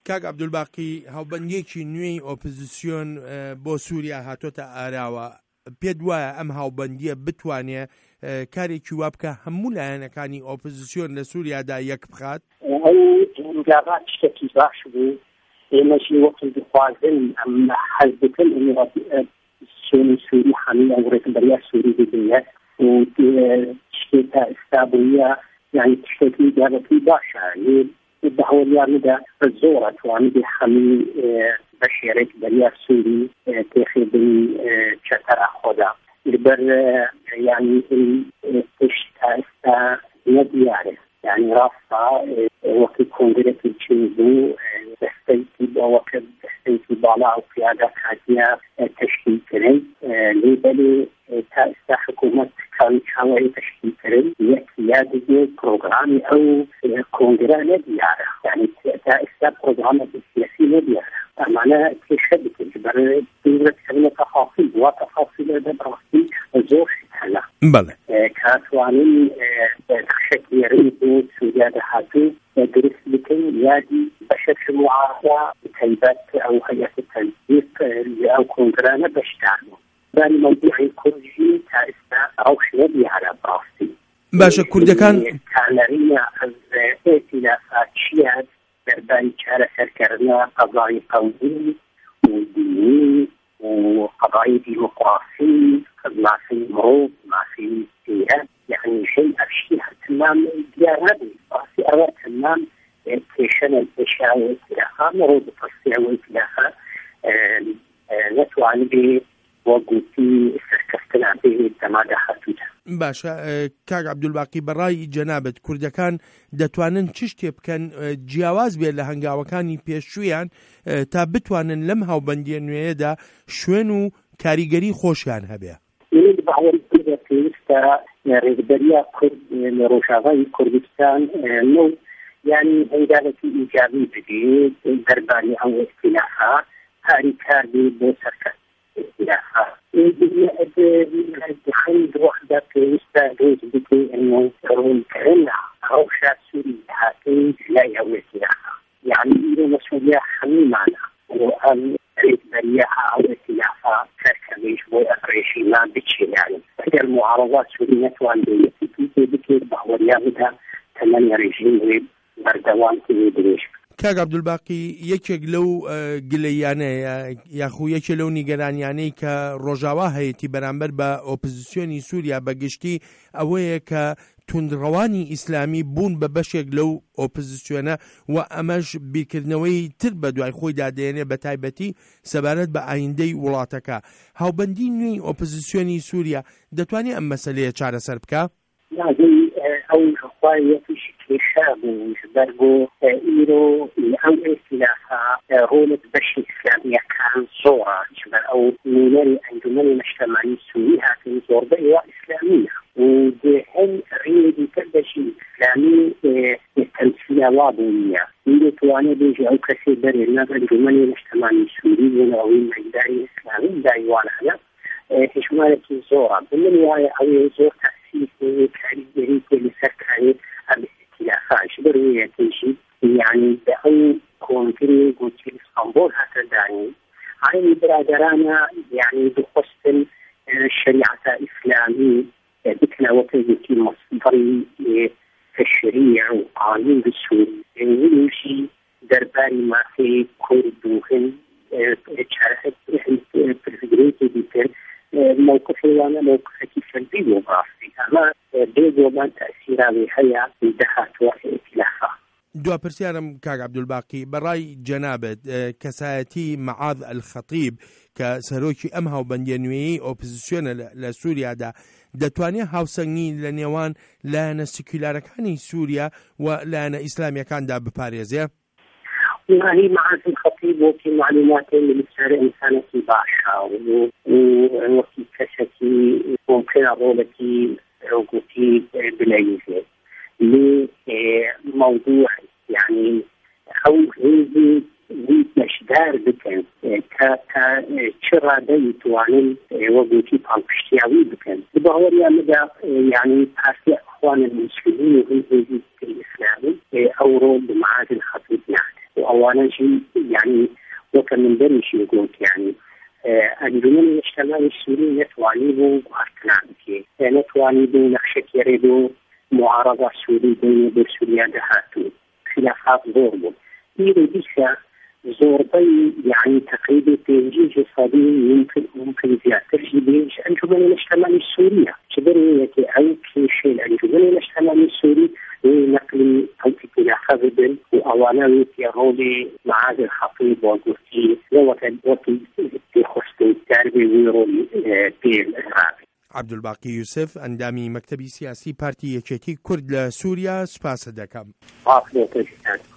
کاک عەبدولباقی هاوبەندێکی نوێی ئۆپۆزیسیۆن بۆ سووریا هاتۆتە ئاراوە، پێت وایە ئەم هاوبەندیە بتوانێت کارێکی وا بکە هەموو لایەنەکانی ئۆپۆزیسیۆن لە سووریادا یەک بخات؟ ئەو ئەنگاڕات شتێکی باش بوو، ئێمەشی وەقت دخوازن ئەم حەز بکەن ئۆپۆزیسیۆنی سووری هەموو ئەو ڕێکبەریە سووری ببینێت و شتێک تا ئێستا بوویە یعنی شتێکی دابەتی باشە بەهۆڵیاندا زۆر توانێت هەموو بەشێرێک بەریە سووری تێخێبن چەتەرە خۆدا لەبەر یعنی پشت تا ئێستا نەدیارە، یعنی ڕاستە وەکی کۆنگرێکی چین بوو دەستەیەکی بەوەکە دەستەیەکی باڵا و پیادە کاتیە تەشکیلکردن لێبەلێ تا ئێستا حکوومەت چاوەی تەشکیلکردن یەک یادگێ پرۆگرامی ئەو کۆنگرە نەدیارە، یعنی تا ئێستا پرۆگرامێکی سیاسی نەدیارە. ئەمانە کێشە بکرد بەرەو دەورەتکردنە تەفاصیل بووە تەفاصیلە دەبڕاستی زۆر هەلا کاتوانین شکلێری بۆ سووریا دەهاتوو دروست بکەین یادی بەشەر معارضە تایبەت ئەو هەیەتە تەنسیق ئەو کۆنگرانە بەشدار بوو. بانی مەوضوعی کوردی تا ئێستا ڕەوش نەدیارە بڕاستی. باشە کوردەکان کانەرینە ئەز ئێتیلافات چیە دەرباری چارەسەرکردنە قەزای قەومی و دینی و قضايا ديمقراطية مافي مرض مافي سياسة يعني شيء أشياء تمام ديار هذه راسي أوقات تمام كيشان الأشياء والإخلاقها مرض التصفية والإخلاقها نتواني به وقوتي سركفتنا به التمادى حتوجه. باشە کاک عەبدولباقی بەڕای جەنابەت کوردەکان دەتوانن چ شتێ بکەن جیاواز بێت لە هەنگاوەکانی پێشوویان تا بتوانن لەم هاوبەندیە نوێیەدا شوێن و کاریگەری خۆشیان هەبێ؟ پێویستە ڕێکبەریە کورد لە ڕۆژاوای کوردستان یعنی هەنگاوێکی ئیجابی بدێت دەربارەی ئەو ئختیلافە کاری کار بێت بۆ سەرکەوتن اختلافها دخل وحدة بيوستا دوز بكي انه يرون كرنا روشة سوري هاتين لا يوم اختلافها يعني إذا مسؤولية حميمانة وأن ريد برياها أو اختلافها كركبيش بو أقريشي ما بتشي يعني فإذا المعارضات سوري نتوان بكي بحوريا بدها تمنى ريجيم بردوان كي بريش. کاک عەبدولباقی یەکێک لەو گلەیانەیە یاخو یەکێک لەو نیگەرانیانەی کە ڕۆژاوا هەیەی بەرامبەر بە ئۆپۆزیسیۆنی سووریا بەگشتی ئەوەیە کە توندڕەوانی ئیسلامی بوون بە بەشێک لەو ئۆپۆزیسیۆنە و ئەمەش بیرکردنەوەی تر بە دوای خۆیدا دێنێ بە تایبەتی سەبارەت بە ئایندەی وڵاتەکە. هاوبەندی نوێی ئۆپۆزیسیۆنی سووریا دەتوانێت ئەم مەسەلەیە چارەسەر بکە؟ أو خطايا في شكل شاب وجبرجو إيرو أو إختلافها رولة بشر إسلامية كان صورة جبر أو من أنجمن المجتمعي السوريها في صورة إسلامية وهم ريد كبشي إسلامي تمثيل واضحية إذا تواني بيجي أو كثير برينا أنجمن المجتمعي السوري ونوي مجداري إسلامي داي وانا هشمالة الزورة بمن وعي أو زور كاريجري كل سكري الاختلافات شبروية تيجي يعني بأو كونتري قوتي اسطنبول هكذا عين برادرانا يعني بخصوص الشريعة الإسلامية بكنا وكيلتي مصدري تشريع وقانون بالسوري ويمشي درباري ما في كرد وهن شرحت برفدريتي بكر موقفي وانا موقفي سلبي وغافي اما بيجوبان تأثيرها بهيا بدخات وإتلافها. دو پرسیارم کاک عەبدولباقی بەڕای جەنابەت کەسایەتی مەعاذ الخەطیب کە سەرۆکی ئەم هاوبەندیە نوێیەی ئۆپۆزیسیۆنە لە سووریادا دەتوانێت هاوسەنگی لە نێوان لایەنە سیکولارەکانی سووریا و لایەنە ئیسلامیەکاندا بپارێزێ؟ والله معاذ الخطيب وفي معلومات من السر إنسانة باشا وفي كشكي ممكن رولتي وقتي بلايزي لموضوع يعني أو هذي مشدار بكن كشرا ديت وعن وقتي بانكشتياوي بكن بهوريا مدى يعني بحثي أخوان المسلمين وهذي الإسلامي أو رول معاذ الخطيب يعني وأوانجي يعني وكان من بريش يقول يعني أنجمن الاجتماعي السوري نتواني بو أركنامكي نتواني بو نقشك يريدو معارضة سوري بين سوريا دهاتو خلافات ضربو إذا ديسا زوربي يعني تقريبا تنجيج اقتصادي ممكن زيادة بين أنجمن الاجتماعي السورية شبرية أو في شيء الأنجمن الاجتماعي السوري نقل أو تلاحظ بين وأوانوي في رولي معاد الخطيب وقفتي وقت خصوصي التربية ويرولي بين الرابع عبدولباقی یوسف ئەندامی مەکتەبی سیاسی پارتی یەکێتی کورد لە سووریا سوپاس دەکەم.